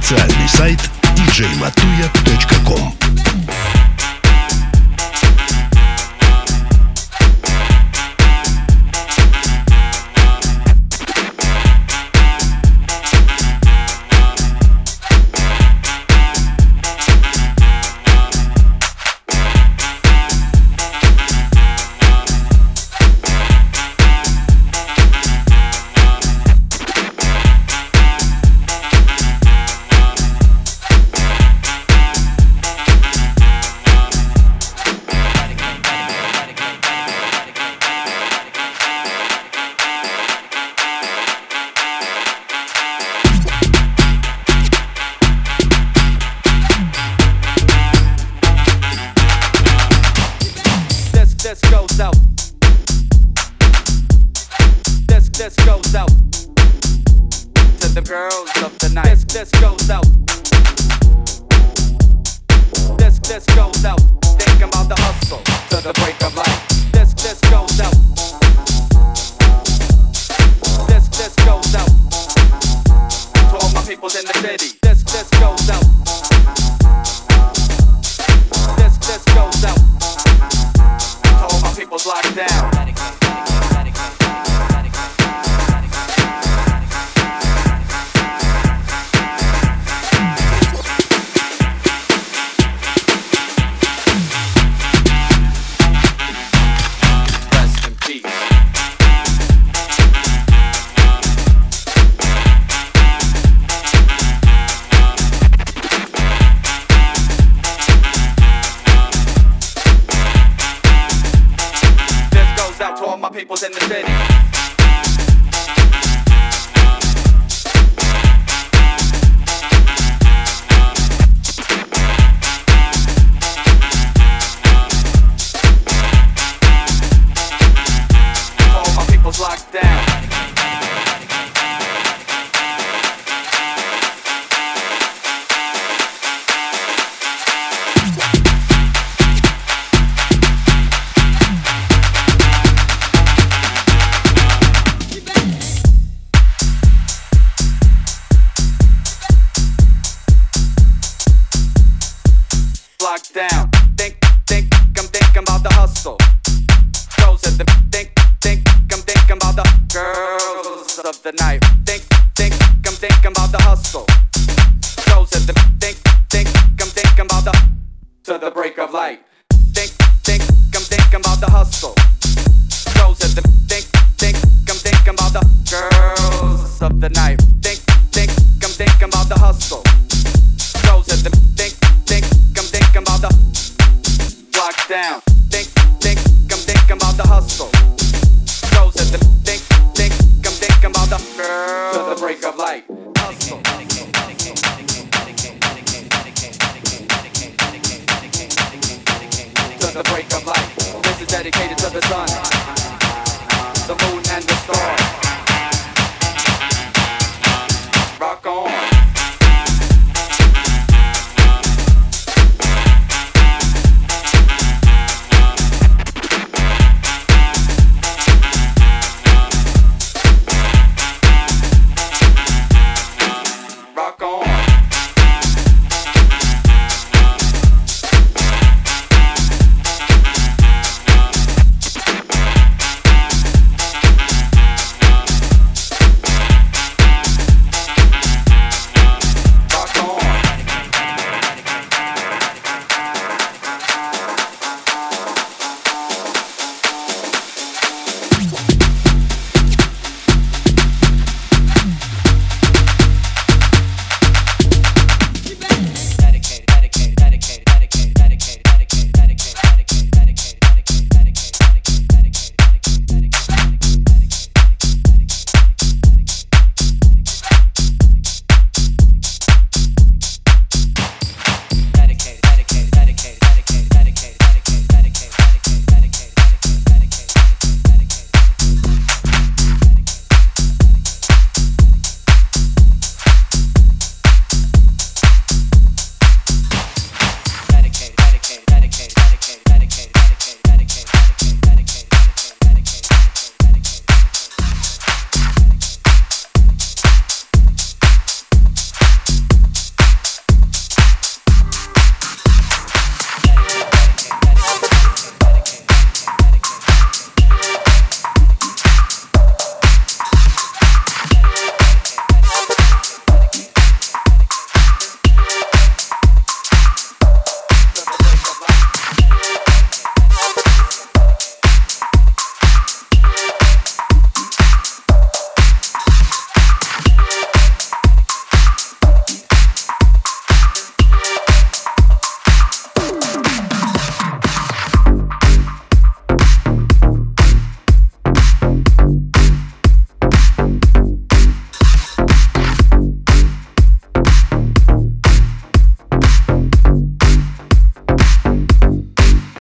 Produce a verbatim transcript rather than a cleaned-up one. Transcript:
официальный сайт ди джей матуя точка ком. This goes out. This this goes out to the girls of the night. This this goes out. This this goes out. Think about the hustle to the break of light. This this goes out. This this goes out to all my peoples in the city. This this goes out. This this goes out. All my people's locked down. Rest in peace. Out to all my peoples in the city. All my people's locked down. Locked down. Think, think, I'm thinking about the hustle. Those are the think, think, I'm thinking about the girls of the night. Think, think, I'm thinking about the hustle. Those are the think, think, I'm thinking about the to the break of light. Think, think, I'm thinking about the hustle. Those are the think, think, I'm thinking about the girls of the night. Think, think, I'm thinking about the hustle. Those are the think, think, I'm thinking about the lockdown. Think, think, I'm thinking about the hustle. Those are the think, think, I'm thinking about the girls to the break of light. Hustle. To the break of light. This is dedicated to the sun.